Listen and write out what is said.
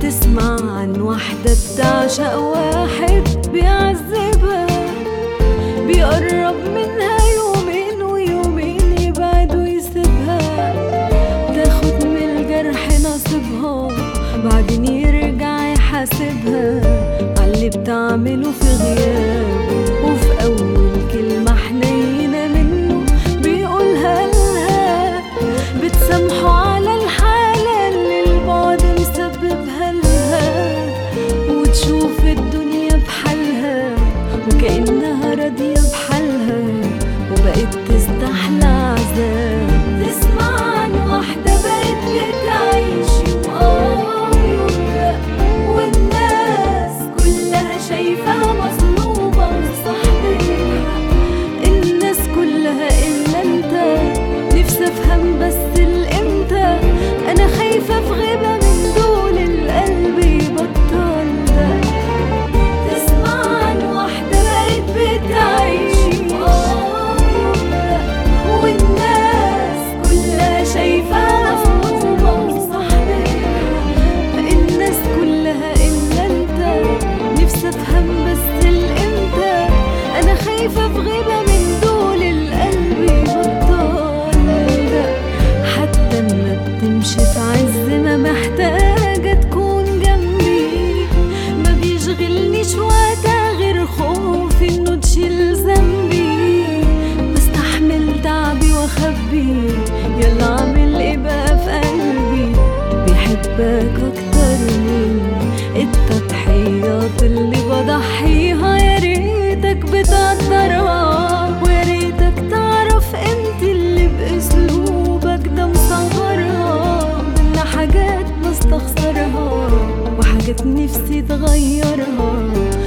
تسمع عن واحدة بتعشق واحد بيعذبها، بيقرب منها يومين ويومين يبعد ويسيبها، تاخد من الجرح نصيبها بعدين يرجع يحاسبها عاللي بتعمله في غيابه. وفي أول كلمة حنينة منه بيقولها لها بتسامحه على الحالة اللي البعد مسببها لها، وتشوف الدنيا بحالها وكأنها راضية بحالها وبقت تستحلى عذاب. تسمع عن واحدة بقت بتعيش والناس كلها شايفاها مظلومة وصاحبتها، الناس كلها إلا انت. نفسي افهم بس الامتى، انا خايفة في غيبة من دول القلب يبطل ده. تسمع عن واحدة بقت بتعيش والناس كلها شايفاها مظلومة وصاحبتها، الناس كلها إلا انت. نفسي افهم بس الامتى، انا خايفة في غيبة من دول القلب يبطل ده. حتى اما بتمشي في عز ما محتاجة تكون جنبي، ما بيشغلنيش وقتها غير خوفي انه تشيل ذنبي. بستحمل تعبي واخبي، يلا اعمل ايه بقى في قلبي، بيحبك اكتر من التضحيات اللي بضحيها. يا ريتك بتقدرها ويا ريتك تعرف قيمتي اللي باسلوبك ده مصغرها. منا حاجات بستخسرها وحاجات نفسي تغيرها،